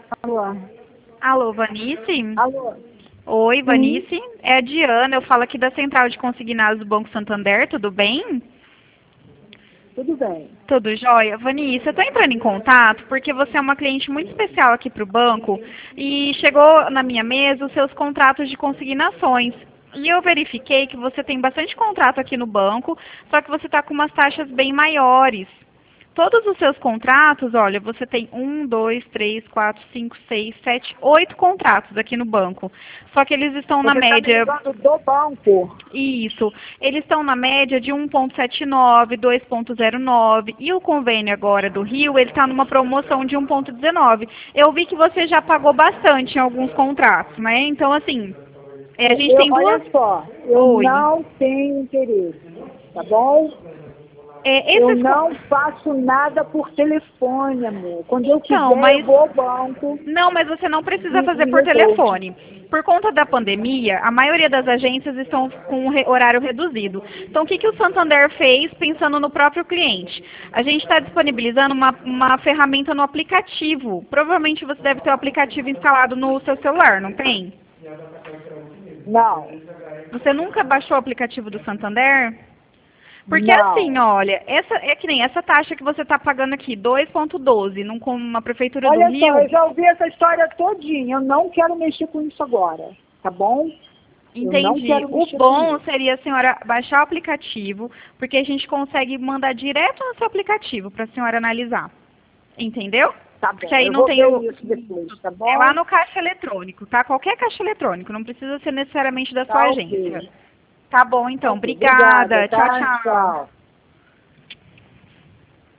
Alô? Alô, Vanice? Alô? Oi, Sim, Vanice. É a Diana, eu falo aqui da Central de Consignados do Banco Santander, tudo bem? tudo bem. Tudo jóia? Vanice, eu tô entrando em contato porque você é uma cliente muito especial aqui para o banco e chegou na minha mesa os seus contratos de consignações. E eu verifiquei que você tem bastante contrato aqui no banco, só que você está com umas taxas bem maiores. Todos os seus contratos, olha, você tem 8 contratos aqui no banco. Só que eles estão na Você está me média, ligando do banco. isso, eles estão na média de 1,79, 2,09 e o convênio agora do Rio, ele está numa promoção de 1,19. Eu vi que você já pagou bastante em alguns contratos, né? Então, assim, a gente tem duas... Olha só, eu Oi. não tenho interesse, tá bom? Eu Esses... não faço nada por telefone, amor. Quando eu Então, quiser, eu mas vou ao banco não, mas você não precisa fazer e por resolvo. telefone. Por conta da pandemia, a maioria das agências estão com horário reduzido. Então, o que o Santander fez pensando no próprio cliente? A gente está disponibilizando uma ferramenta no aplicativo. Provavelmente você deve ter o aplicativo instalado no seu celular, não tem? Não, Você nunca baixou o aplicativo do Santander? Porque assim, não. olha, essa é que nem essa taxa que você está pagando aqui, 2,12, com uma prefeitura do Olha só, Rio. eu já ouvi essa história todinha. Eu não quero mexer com isso agora, tá bom? Eu não Entendi. quero O mexer com bom isso. seria a senhora baixar o aplicativo, porque a gente consegue mandar direto no seu aplicativo para a senhora analisar. Entendeu? Tá Porque bom, aí eu não vou tem ver o. isso depois, tá É lá bom? no caixa eletrônico, tá? Qualquer caixa eletrônico, não precisa ser necessariamente da sua Tá agência. ok. Tá bom, Tá então. ok. Obrigada, Obrigada. Tchau, tá? tchau. Tchau.